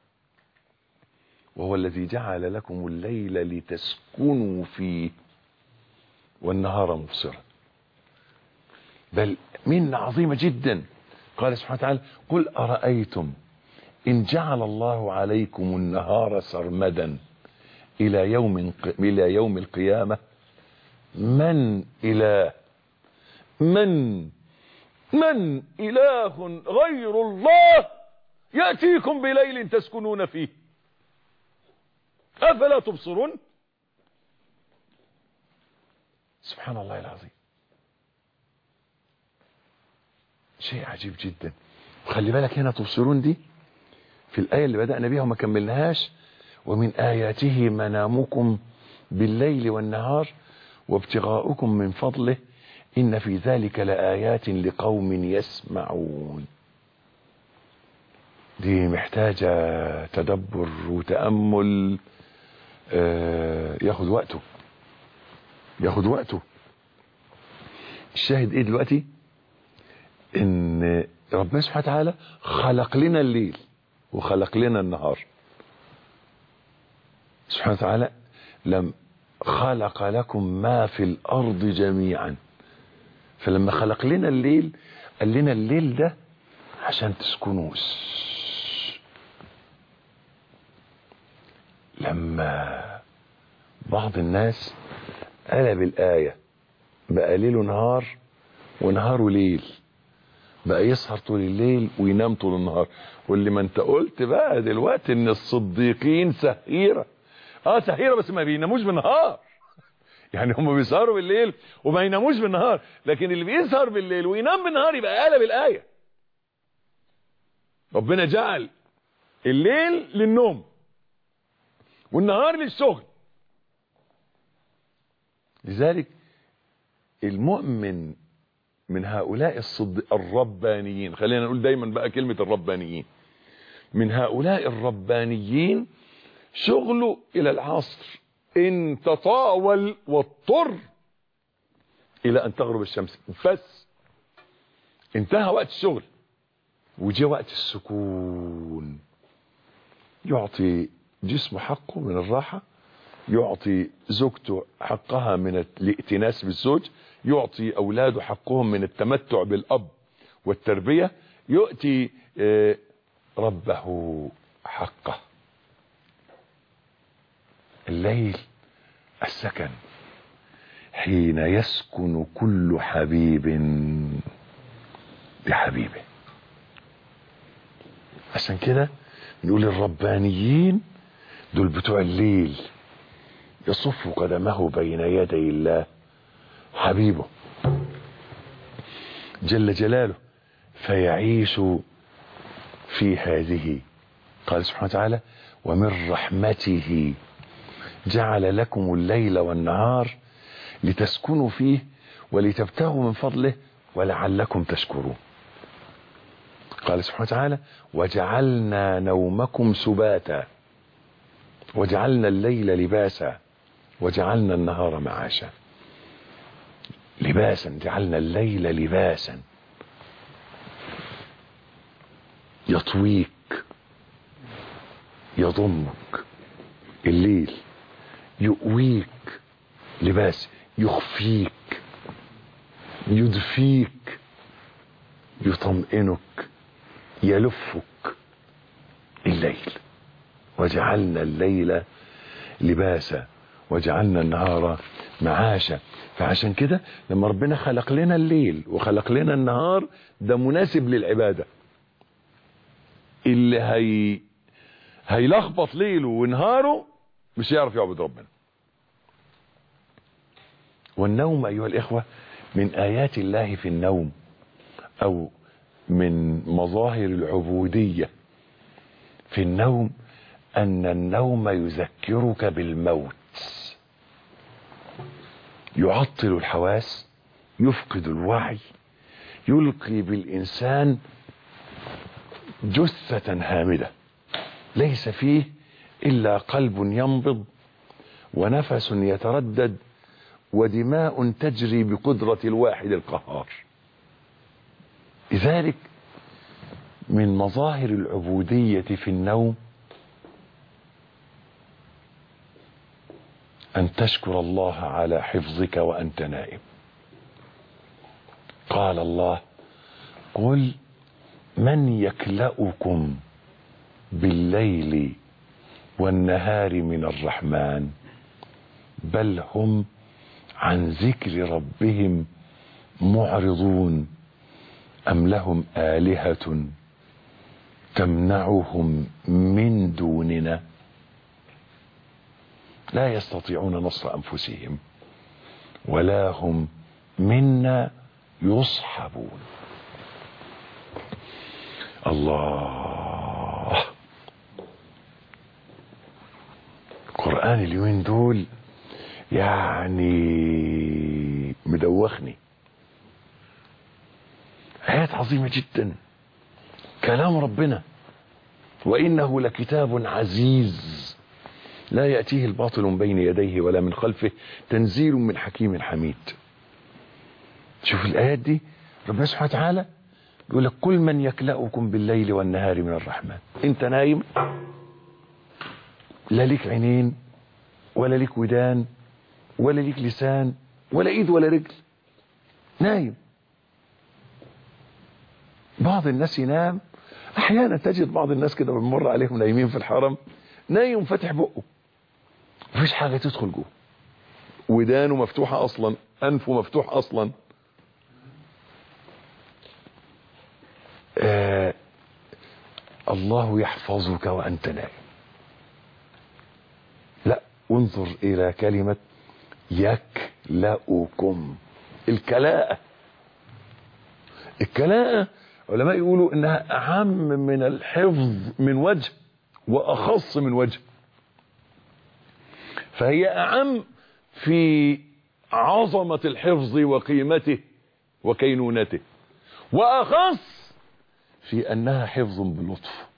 وهو الذي جعل لكم الليل لتسكنوا فيه والنهار مبصرا. بل منة عظيمة جدا. قال سبحانه وتعالى: قل أرأيتم إن جعل الله عليكم النهار سرمدا إلى يوم إلى يوم القيامة من إله من من إله غير الله يأتيكم بليل تسكنون فيه أفلا تبصرون. سبحان الله العظيم، شيء عجيب جدا. وخلي بالك هنا تبصرون دي في الآية اللي بدأنا بيها وما كملناهاش، ومن آياته منامكم بالليل والنهار وابتغاؤكم من فضله إن في ذلك لآيات لقوم يسمعون. دي محتاجة تدبر وتأمل، آه ياخد وقته ياخد وقته. الشاهد ايه دلوقتي؟ ان ربنا سبحانه وتعالى خلق لنا الليل وخلق لنا النهار. سبحانه وتعالى لم خلق لكم ما في الارض جميعا، فلما خلق لنا الليل قال لنا الليل ده عشان تسكنوا. لما بعض الناس قلب الآية بقى ليل ونهار ونهار وليل، بقى يسهر طول الليل وينام طول النهار. واللي ما انت قلت بقى دلوقتي ان الصديقين سهيرة، اه سهيرة بس ما بيناموش بالنهار. يعني هم بيسهروا بالليل وما يناموش بالنهار، لكن اللي بيسهر بالليل وينام بالنهار يبقى قلب الآية. ربنا جعل الليل للنوم والنهار للشغل. لذلك المؤمن من هؤلاء الصدق الربانيين، خلينا نقول دايما بقى كلمة الربانيين، من هؤلاء الربانيين شغله إلى العصر إن تطاول واضطر إلى أن تغرب الشمس، بس انتهى وقت الشغل وجاء وقت السكون. يعطي جسمه حقه من الراحة، يعطي زوجته حقها من الائتناس بالزوج، يعطي أولاده حقهم من التمتع بالأب والتربية، يؤتي ربه حقه. الليل السكن حين يسكن كل حبيب بحبيبه. عشان كده نقول الربانيين دول بتوع الليل، يصف قدمه بين يدي الله حبيبه جل جلاله فيعيش في هذه. قال سبحانه وتعالى ومن رحمته جعل لكم الليل والنهار لتسكنوا فيه ولتبتغوا من فضله ولعلكم تشكرون. قال سبحانه وتعالى وجعلنا نومكم سباتا وجعلنا الليل لباسا وجعلنا النهار معاشا. لباسا، جعلنا الليل لباسا يطويك يضمك، الليل يؤويك لباس يخفيك يدفيك يطمئنك يلفك. الليل وجعلنا الليل لباسا وجعلنا النهار معاشا. فعشان كده لما ربنا خلق لنا الليل وخلق لنا النهار ده مناسب للعبادة. اللي هي هيلخبط ليله ونهاره مش يعرف يعبد ربنا. والنوم أيها الإخوة من آيات الله في النوم، أو من مظاهر العبودية في النوم، أن النوم يذكرك بالموت، يعطل الحواس، يفقد الوعي، يلقي بالإنسان جثة هامدة ليس فيه إلا قلب ينبض ونفس يتردد ودماء تجري بقدرة الواحد القهار. لذلك من مظاهر العبودية في النوم أن تشكر الله على حفظك وأنت نائم. قال الله قل من يكلأكم بالليل والنهار من الرحمن بل هم عن ذكر ربهم معرضون أم لهم آلهة تمنعهم من دوننا لا يستطيعون نصر أنفسهم ولا هم منا يصحبون. الله، القرآن اليومين دول يعني مدوخني. آيات عظيمة جدا، كلام ربنا، وإنه لكتاب عزيز لا يأتيه الباطل من بين يديه ولا من خلفه تنزيل من حكيم حميد. شوف الآيات دي، ربنا سبحانه وتعالى يقول لك كل من يكلأكم بالليل والنهار من الرحمن. انت نايم، لا ليك عينين ولا ليك ودان ولا ليك لسان ولا ايد ولا رجل، نايم. بعض الناس ينام، احيانا تجد بعض الناس كده بنمر عليهم نايمين في الحرم، نايم فاتح بقه، مفيش حاجه تدخل جوه، ودانه مفتوحه اصلا، انفه مفتوح اصلا. آه الله يحفظك وانت نايم. لا، انظر الى كلمه يكلأكم، الكلاءة. الكلاءة علماء يقولوا انها اعم من الحفظ من وجه واخص من وجه، فهي اعم في عظمة الحفظ وقيمته وكينونته، واخص في انها حفظ بلطف،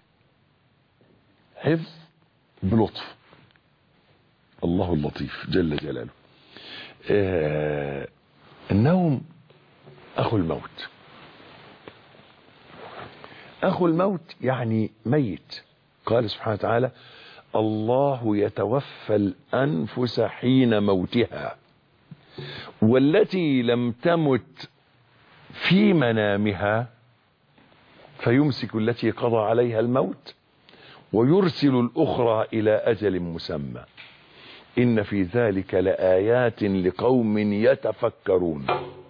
حفظ بلطف. الله اللطيف جل جلاله. آه النوم اخو الموت. اخو الموت يعني ميت. قال سبحانه وتعالى الله يتوفى الانفس حين موتها والتي لم تمت في منامها فيمسك التي قضى عليها الموت ويرسل الاخرى الى اجل مسمى ان في ذلك لآيات لقوم يتفكرون.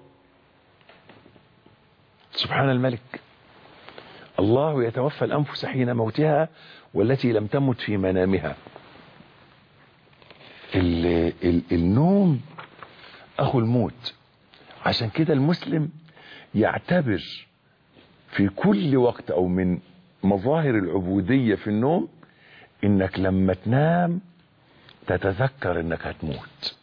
سبحان الملك. الله يتوفى الأنفس حين موتها والتي لم تمت في منامها. ال ال النوم أخو الموت. عشان كده المسلم يعتبر في كل وقت أو من مظاهر العبودية في النوم إنك لما تنام تتذكر إنك هتموت.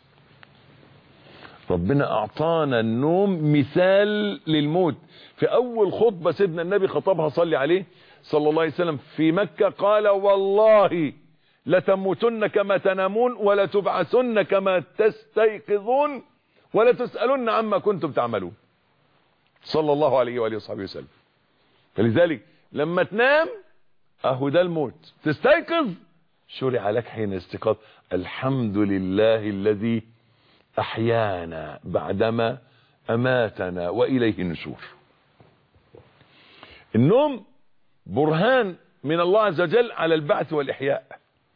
ربنا أعطانا النوم مثال للموت. في أول خطبة سيدنا النبي خطبها صلي عليه صلى الله عليه وسلم في مكة قال والله لتموتن كما تنامون ولا تبعثن كما تستيقظون ولا تسألن عما كنتم تعملون صلى الله عليه وآله وصحبه وسلم. فلذلك لما تنام أهو ده الموت، تستيقظ شرع لك حين استيقاظ الحمد لله الذي أحيانا بعدما أماتنا وإليه النشور. النوم برهان من الله عز وجل على البعث والإحياء.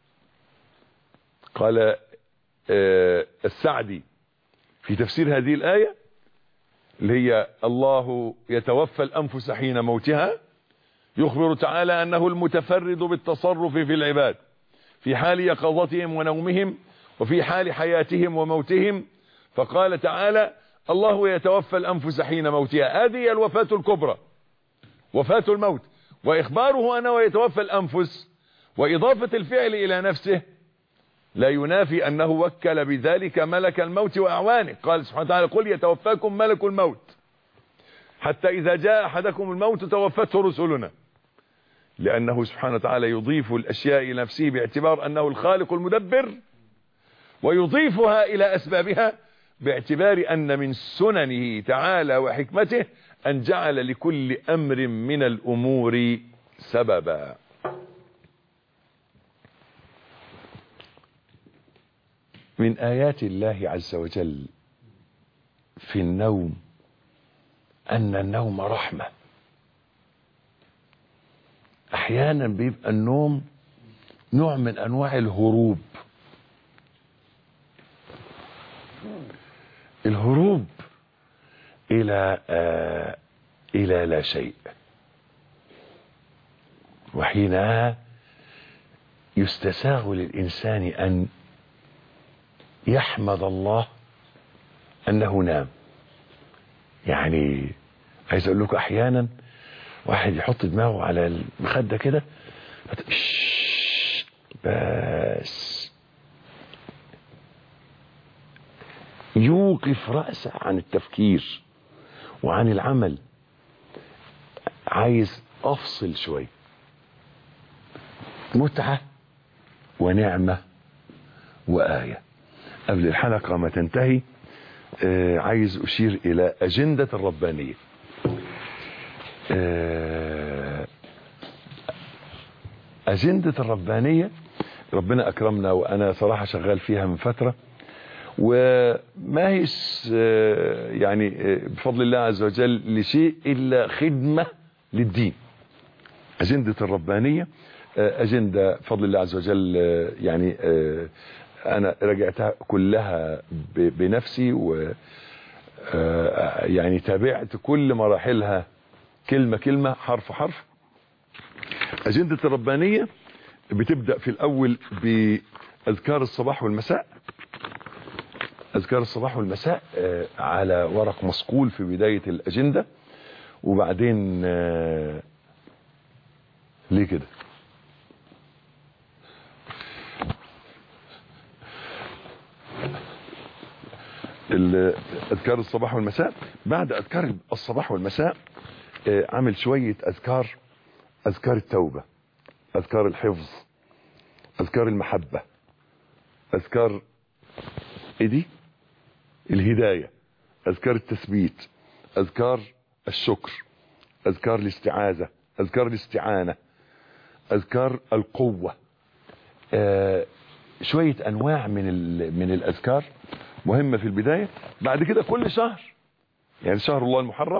قال آه السعدي في تفسير هذه الآية اللي هي الله يتوفى الأنفس حين موتها، يخبر تعالى أنه المتفرد بالتصرف في العباد في حال يقظتهم ونومهم وفي حال حياتهم وموتهم. فقال تعالى الله يتوفى الأنفس حين موتها، هذه هي الوفاة الكبرى، وفاة الموت. وإخباره أنه يتوفى الأنفس وإضافة الفعل إلى نفسه لا ينافي أنه وكل بذلك ملك الموت وأعوانه. قال سبحانه وتعالى قل يتوفاكم ملك الموت حتى إذا جاء أحدكم الموت توفته رسلنا، لأنه سبحانه وتعالى يضيف الأشياء إلى نفسه باعتبار أنه الخالق المدبر، ويضيفها إلى أسبابها باعتبار أن من سننه تعالى وحكمته أن جعل لكل أمر من الأمور سببا. من آيات الله عز وجل في النوم أن النوم رحمة. أحيانا بيبقى النوم نوع من أنواع الهروب. الهروب إلى آه إلى لا شيء. وحينها يستساغ للإنسان أن يحمد الله أنه نام. يعني عايز أقول لكم أحيانا واحد يحط دماغه على المخدة كده بس يوقف رأسه عن التفكير وعن العمل، عايز أفصل شوي. متعة ونعمة وآية. قبل الحلقة ما تنتهي آه عايز أشير إلى أجندة الربانية. آه أجندة الربانية ربنا أكرمنا، وأنا صراحة شغال فيها من فترة، وما هي آه يعني آه بفضل الله عز وجل لشيء إلا خدمة للدين. أجندة الربانية آه أجندة بفضل الله عز وجل آه يعني آه أنا رجعتها كلها بنفسي، و يعني تابعت كل مراحلها كلمة كلمة حرف حرف. أجندة الربانية بتبدأ في الأول بأذكار الصباح والمساء. أذكار الصباح والمساء على ورق مصقول في بداية الأجندة، وبعدين ليه كده أذكار الصباح والمساء. بعد أذكار الصباح والمساء عمل شوية أذكار، أذكار التوبة، أذكار الحفظ، أذكار المحبة، أذكار إيه دي الهداية، أذكار التثبيت، أذكار الشكر، أذكار الاستعاذة، أذكار الاستعانة، أذكار القوة. آه شوية أنواع من من الأذكار مهمة في البداية. بعد كده كل شهر، يعني شهر الله المحرم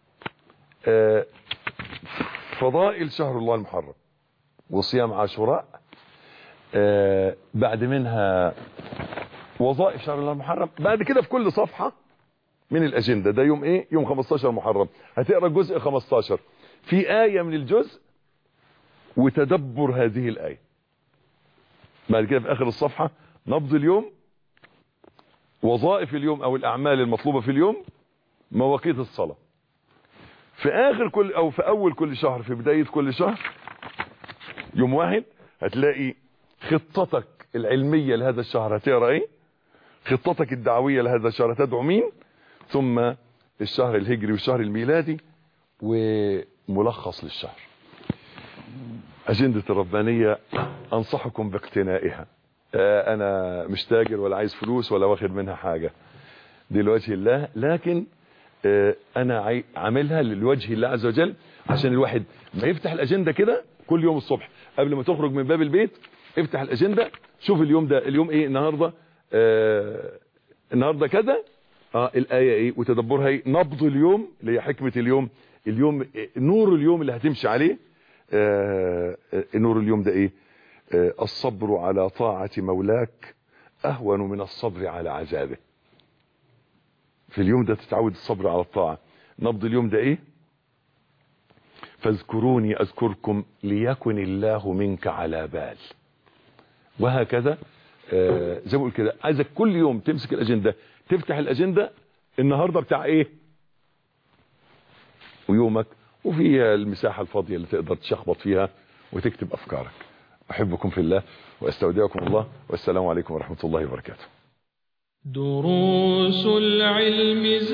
آه فضائل شهر الله المحرم وصيام عاشوراء، آه بعد منها وظائف شهر الله المحرم. بعد كده في كل صفحة من الأجندة ده يوم ايه، يوم خمستاشر محرم هتقرأ جزء خمستاشر في آية من الجزء وتدبر هذه الآية. بعد كده في آخر الصفحة نبض اليوم، وظائف اليوم او الاعمال المطلوبة في اليوم، مواقيت الصلاة. في اخر كل او في اول كل شهر، في بداية كل شهر يوم واحد هتلاقي خطتك العلمية لهذا الشهر هتقرأ ايه، خطتك الدعوية لهذا الشهر هتدعو مين، ثم الشهر الهجري والشهر الميلادي وملخص للشهر. أجندة الربانية انصحكم باقتنائها. انا مش تاجر ولا عايز فلوس ولا واخد منها حاجة، دي لوجه الله، لكن انا عاملها لوجه الله عز وجل، عشان الواحد ما يفتح الاجندة كده كل يوم الصبح قبل ما تخرج من باب البيت افتح الاجندة، شوف اليوم ده اليوم ايه النهاردة، آه النهاردة كذا، اه الاية ايه وتدبرها ايه، نبض اليوم اللي هي حكمة اليوم، اليوم نور اليوم اللي هتمشي عليه، آه نور اليوم ده ايه، الصبر على طاعة مولاك أهون من الصبر على عذابه. في اليوم ده تتعود الصبر على الطاعة. نبض اليوم ده إيه، فاذكروني أذكركم ليكن الله منك على بال. وهكذا آه زي ما بقول كده، عايزك كل يوم تمسك الأجندة، تفتح الأجندة النهاردة بتاع إيه ويومك، وفيها المساحة الفاضية اللي تقدر تشخبط فيها وتكتب أفكارك. أحبكم في الله وأستودعكم الله، والسلام عليكم ورحمة الله وبركاته. دروس العلم